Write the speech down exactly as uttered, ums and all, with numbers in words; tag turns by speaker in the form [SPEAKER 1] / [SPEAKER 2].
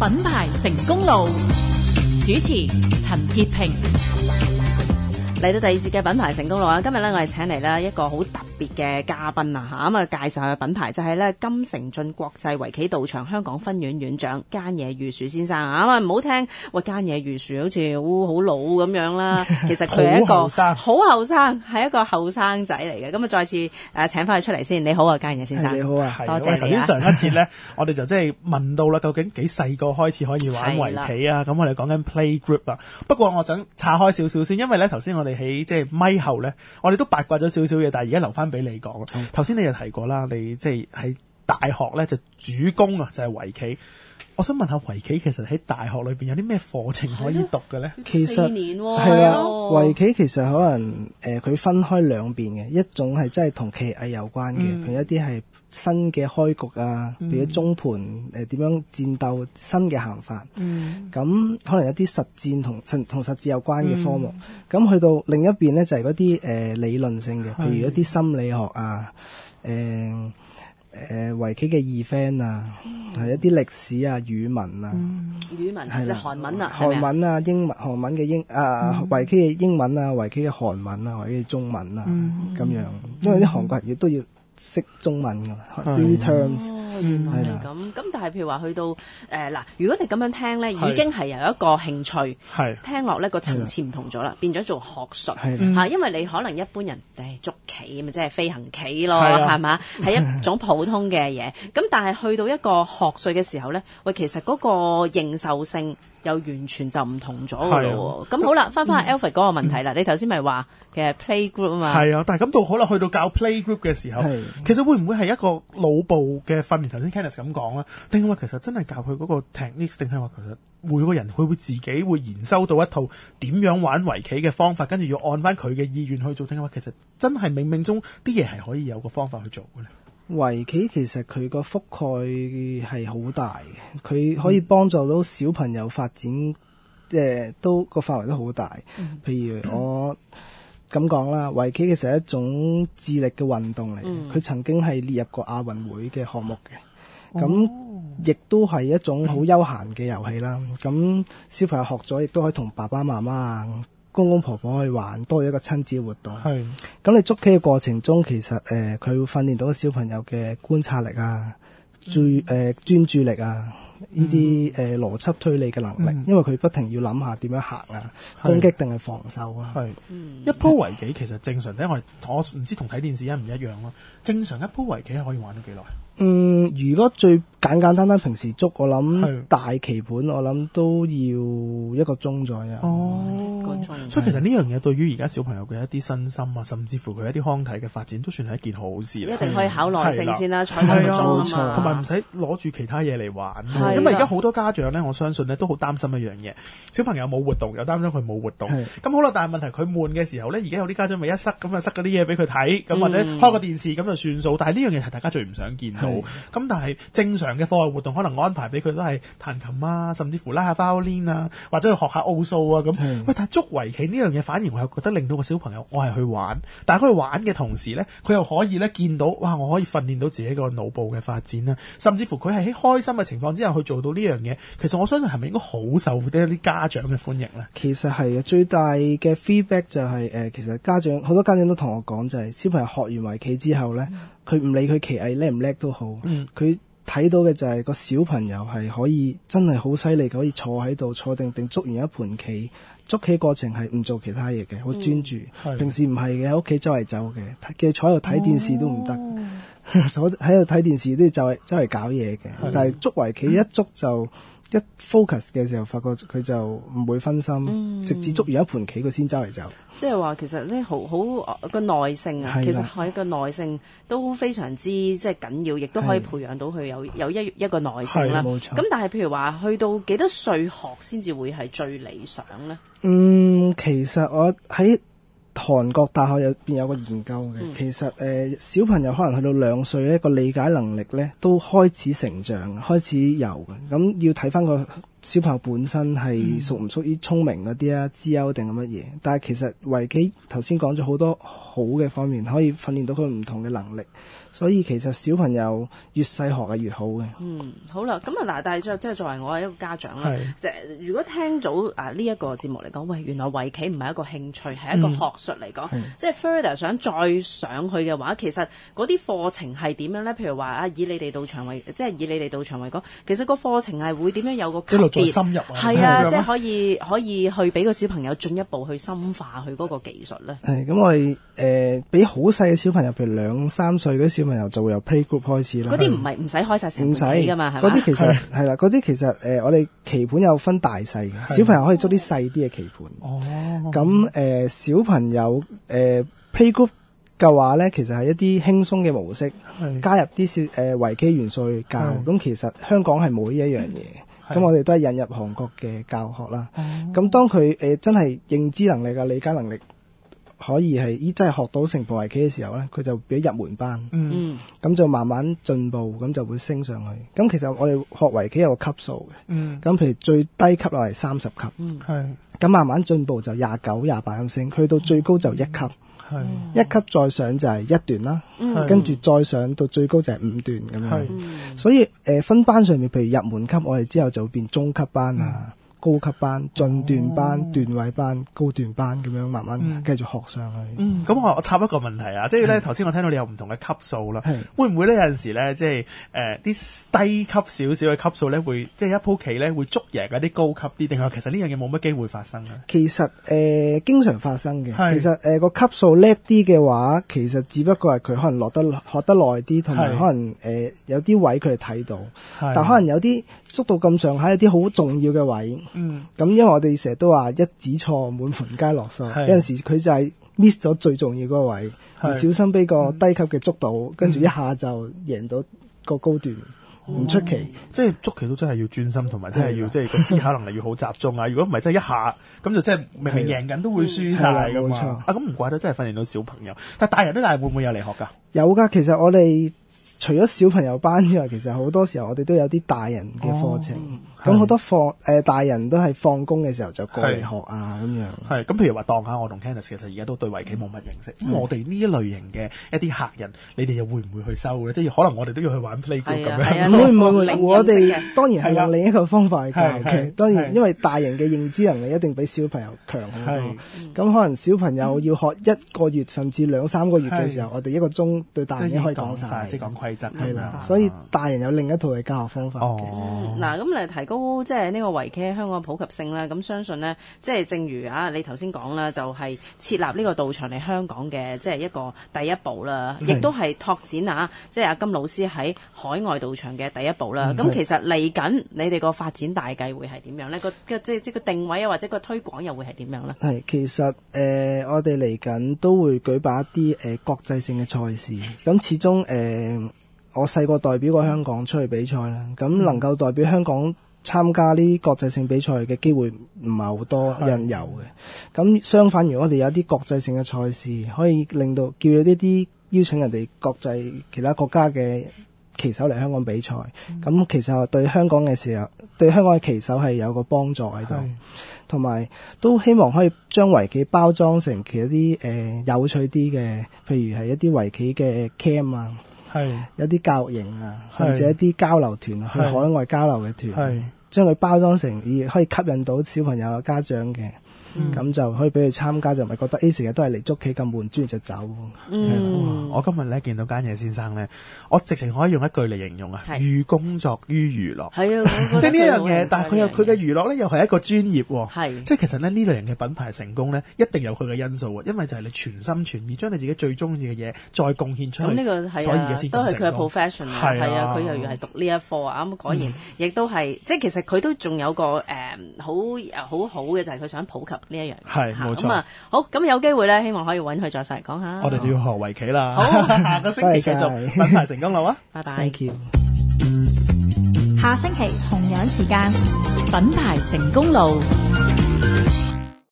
[SPEAKER 1] 品牌成功路，主持陳潔平。嚟到第二節嘅品牌成功路啊！今日咧我哋請嚟咧一個好特別嘅嘉賓啊嚇，咁啊介紹下個品牌就係咧金城進國際圍棋道場香港分院院長菅野裕樹先生啊！咁啊唔好聽，喂菅野裕樹好似好好老咁樣啦，其實佢係一個好後生，係一個後生仔嚟嘅。咁啊再次誒請翻佢出嚟先。你好啊，菅野先生。
[SPEAKER 2] 你好啊，
[SPEAKER 1] 多謝你啊！
[SPEAKER 3] 頭先上一節咧，我哋就即係問到啦，究竟幾細個開始可以玩圍棋啊？咁我哋講緊 playgroup 啊。不過我想岔開少少先，因為咧頭先我哋喺即係咪後咧，我哋都八卦咗少少嘢，但係而家留翻俾你講。頭先你就提過啦，你即係喺大學咧就主攻啊，就係圍棋。我想問下圍棋其實喺大學裏邊有啲咩課程可以讀嘅咧？
[SPEAKER 2] 其實
[SPEAKER 1] 四年喎，
[SPEAKER 2] 係啊，圍棋其實可能誒佢、呃、分開兩邊嘅，一種係真係同棋藝有關嘅，譬、嗯、如一啲係新嘅開局啊，譬如中盤誒點樣戰鬥新嘅行法，咁、嗯、可能有啲實戰同實同實戰有關嘅科目。咁、嗯、去到另一邊咧就係嗰啲誒理論性嘅，譬如一啲心理學啊，誒誒圍棋嘅二番啊，係、嗯、一啲歷史啊、語文啊，
[SPEAKER 1] 嗯、語文係即係韓文啊，
[SPEAKER 2] 韓文啊、英文、韓文嘅英啊，圍棋嘅英文啊、圍棋嘅韓文啊、圍棋嘅中文啊，咁、嗯、樣，因為啲韓國人亦都要識中文㗎嘛，呢啲 terms。
[SPEAKER 1] 哦，原來係咁。咁但係譬如話去到誒嗱、呃，如果你咁樣聽咧，已經係由一個興趣，聽落咧個層次唔同咗啦，變咗做學術嚇。因為你可能一般人誒捉棋咪即係飛行棋咯，係嘛？係一種普通嘅嘢。咁但係去到一個學術嘅時候咧，喂，其實嗰個認受性又完全就唔同咗㗎咯喎。咁好啦，翻返去 Alfred 嗰個問題啦。你頭先咪話嘅 playgroup 啊嘛。係
[SPEAKER 3] 啊，但係咁到好啦，去到教 playgroup 嘅時候，其實會唔會係一個腦部嘅訓練？頭先 Kenneth 咁講啦，定係話其實真係教佢嗰個 technique，定係話其實每個人佢會自己會研修到一套點樣玩圍棋嘅方法，跟住要按翻佢嘅意願去做，定係話其實真係冥冥中啲嘢係可以有個方法去做嘅咧？
[SPEAKER 2] 圍棋其實佢個覆蓋係好大嘅，佢可以幫助到小朋友發展，即、嗯呃、都個範圍都好大。嗯、譬如我咁講啦，圍棋其實係一種智力嘅運動嚟，佢、嗯、曾經係列入過亞運會嘅項目嘅，咁亦都係一種好休閒嘅遊戲啦。咁小朋友學咗，亦都可以同爸爸媽媽啊、公公婆婆去玩，多咗一個親子活動。係咁，你捉棋嘅過程中，其實誒佢、呃、會訓練到小朋友嘅觀察力啊、注誒、呃、專注力啊。呢啲誒邏輯推理嘅能力，嗯、因為佢不停要諗下點樣行啊，攻擊定係防守啊。係、
[SPEAKER 3] 嗯、一鋪圍棋其實正常，因為我我唔知同睇電視一唔一樣咯。正常一鋪圍棋可以玩到幾耐？嗯，
[SPEAKER 2] 如果最簡簡單單平時捉，我諗大棋盤，我諗都要一個鐘左右。
[SPEAKER 3] 哦，一個鐘。所以其實呢樣嘢對於而家小朋友嘅一啲身心啊，甚至乎佢一啲康體嘅發展，都算係一件好事。一
[SPEAKER 1] 定可以考耐性先啦，採個鐘啊嘛。
[SPEAKER 3] 同埋唔使攞住其他嘢嚟玩。因為而家好多家長咧，我相信咧都好擔心一樣嘢，小朋友冇活動，又擔心佢冇活動。咁好啦，但係問題佢悶嘅時候咧，而家有啲家長咪一塞咁啊，塞嗰啲嘢俾佢睇，咁、嗯、或者開個電視咁就算數。但係呢樣嘢係大家最唔想見到。咁但係正常嘅課外活動可能安排俾佢都係彈琴啊，甚至乎拉下 violin 啊，或者去學下奧數啊咁。喂，但係捉圍棋呢樣嘢反而我又覺得令到個小朋友我係去玩，但係佢玩嘅同時咧，佢又可以咧見到哇，我可以訓練到自己個腦部嘅發展啦，甚至乎佢係喺開心嘅情況之下去做到呢樣嘢。其實我相信係咪應該好受啲一啲家長嘅歡迎咧？
[SPEAKER 2] 其實係嘅，最大嘅 feedback 就係、是、誒、呃，其實家長好多家長都同我講，就係、是、小朋友學完圍棋之後咧，佢唔、嗯、理佢棋藝叻唔叻都好，佢睇、嗯、到嘅就係個小朋友係可以真係好犀利，可以坐喺度坐定定捉完一盤棋，捉棋過程係唔做其他嘢嘅，好專注。嗯、平時唔係嘅，喺屋企周圍走嘅，叫佢坐喺度睇電視都唔得。哦坐喺度睇電視都要周圍周圍搞嘢嘅，但係捉圍棋一捉就一 focus 嘅時候，發覺佢就唔會分心，嗯、直至捉完一盤棋佢先周圍走。
[SPEAKER 1] 即係話其實咧，好好個耐性啊，其實係一個耐性都非常之即係緊要，亦都可以培養到佢有有一一個耐性啦。冇錯。咁但係譬如話去到幾多歲學先至會係最理想咧？嗯，
[SPEAKER 2] 其實我喺韓國大學入邊有個研究嘅，嗯、其實誒、呃、小朋友可能去到兩歲咧，個理解能力咧都開始成長，開始有嘅。咁要睇翻個小朋友本身係屬唔屬於聰明嗰啲啊，資優定係乜嘢？但係其實圍棋頭先講咗好多好嘅方面，可以訓練到佢唔同嘅能力。所以其實小朋友越細學係越好嘅。
[SPEAKER 1] 嗯，好啦，咁啊嗱，但係即係作為我係一個家長啦，即係如果聽到啊呢一個節目嚟講，喂，原來圍棋唔係一個興趣，係一個學術嚟講，嗯、即係 further 想再上去嘅話，其實嗰啲課程係點樣咧？譬如話啊，以你哋道場為，即係以你哋道場為講，其實個課程係會點樣有個級別？
[SPEAKER 3] 一路再深入啊，
[SPEAKER 1] 係啊，即係可以可以去俾個小朋友進一步去深化佢嗰個技術咧。
[SPEAKER 2] 係咁，我哋誒俾好細嘅小朋友，譬如兩三歲嗰啲小朋友就會由 playgroup 開始啦。
[SPEAKER 1] 嗰啲唔係唔使開晒成盤棋㗎嘛，係嘛？
[SPEAKER 2] 嗰啲其實係啦，嗰啲其實誒、呃、我哋棋盤有分大細嘅，小朋友可以捉啲細啲嘅棋盤。哦，咁誒、呃、小朋友誒、呃、playgroup 嘅話咧，其實係一啲輕鬆嘅模式，加入啲小誒圍棋元素去教。咁其實香港係冇呢一樣嘢，咁我哋都係引入韓國嘅教學啦。咁、哦、當佢誒、呃、真係認知能力啊、理解能力可以係依真係學到成盤圍棋嘅時候咧，佢就俾入門班，咁、嗯、就慢慢進步，咁就會升上去。咁其實我哋學圍棋有個級數嘅，咁、嗯、譬如最低級落係三十級，咁、嗯、慢慢進步就廿九、廿八咁升，去到最高就一級。係一級再上就係一段啦，跟住再上到最高就係五段咁樣。所以誒、呃、分班上面，譬如入門級，我哋之後就會變中級班啊。嗯高級班、進段班、哦、段位班、高段班咁樣慢慢繼續學上去。
[SPEAKER 3] 嗯，咁我我插一個問題啊，即係咧頭先我聽到你有唔同嘅級數啦，會唔會咧有陣時咧即係誒啲低級少少嘅級數咧會即係一鋪棋咧會捉贏嗰啲高級啲，定係其實呢樣嘢冇乜機會發生啊？
[SPEAKER 2] 其實誒、呃、經常發生嘅，其實誒個、呃、級數叻啲嘅話，其實只不過係佢可能落得學得耐啲，同埋可能誒、呃、有啲位佢係睇到，但可能有啲捉到咁上下有啲好重要嘅位。嗯，咁因為我哋成日都話一子錯滿盤皆落數，有陣時佢就係 miss 咗最重要嗰個位，唔小心俾個低級嘅捉到，跟、嗯、住一下就贏到個高段，唔、嗯、出奇。
[SPEAKER 3] 哦、即係捉棋都真係要專心，同埋真係要即係個思考能力要好集中啊！如果唔係真係一下咁就真係明明贏緊都會輸晒噶嘛。啊，咁唔怪得真係訓練到小朋友，但係大人都大會唔會有嚟學噶？
[SPEAKER 2] 有噶，其實我哋除咗小朋友班之外，其實好多時候我哋都有啲大人嘅課程。哦咁好多放誒、呃、大人都係放工嘅時候就過嚟學啊咁樣。係
[SPEAKER 3] 咁，譬如話當下我同 Candice 其實而家都對圍棋冇乜認識。咁、嗯、我哋呢一類型嘅一啲客人，你哋又會唔會去收咧？即係可能我哋都要去玩 playgroup 咁樣。
[SPEAKER 2] 會唔會？我哋當然係用另一個方法去教嘅。當然，因為大人嘅認知能力一定比小朋友強好多。咁、嗯、可能小朋友要學一個月甚至兩三個月嘅時候，我哋一個鐘對大人已經可以講晒，
[SPEAKER 3] 即係講規則。
[SPEAKER 2] 係啦，所以大人有另一套嘅教學方法嘅。
[SPEAKER 1] 嗱，咁嚟提高即係呢個圍棋喺香港普及性啦，咁相信呢，即係正如啊你頭先講啦，就係、是、設立呢個道場嚟香港嘅，即係一個第一步啦，亦都係拓展啊，即係阿金老師喺海外道場嘅第一步啦。咁其實嚟緊你哋個發展大計會係點樣呢？個即係即係個定位啊，或者個推廣又會係點樣呢？
[SPEAKER 2] 係其實誒、呃，我哋嚟緊都會舉辦一啲誒、呃、國際性嘅賽事。咁始終誒、呃，我細個代表過香港出去比賽啦，咁能夠代表香港參加呢啲國際性比賽嘅機會唔係好多人有嘅。咁相反，如果我哋有啲國際性嘅賽事，可以令到叫呢啲邀請人哋國際其他國家嘅棋手嚟香港比賽，咁、嗯、其實對香港嘅時候，對香港嘅棋手係有個幫助喺度，同埋都希望可以將圍棋包裝成其一啲誒、呃、有趣啲嘅，譬如係一啲圍棋嘅 camp 啊。係有啲教育營啊，甚至一啲交流團去海外交流嘅團，將佢包裝成以可以吸引到小朋友嘅家長嘅，咁、嗯、就可以俾佢參加，就唔係覺得誒成日都係嚟捉棋咁悶，專就走。
[SPEAKER 1] 嗯，
[SPEAKER 3] 我今日咧見到間嘢先生咧，我直情可以用一句嚟形容啊，寓工作於娛樂。係啊，即係呢樣嘢，但係佢有佢嘅娛樂咧，又係一個專業。係，即係其實咧呢類型嘅品牌成功咧，一定有佢嘅因素啊，因為就係你全心全意將你自己最中意嘅嘢再貢獻出去。咁呢個係啊，所以而家先都係佢嘅 profession 啊，係啊，佢又要係讀呢一科啊，咁果然亦都係，即係其實佢都仲有個誒好好好嘅就係佢想普及呢一樣。係，冇錯。咁啊，好，咁有機會咧，希望可以揾佢再上嚟講下。 我哋就要學圍棋啦。好，下個星期繼續品牌成功路啊！
[SPEAKER 1] 拜拜。
[SPEAKER 2] Thank you。
[SPEAKER 4] 下星期同樣時間，品牌成功路。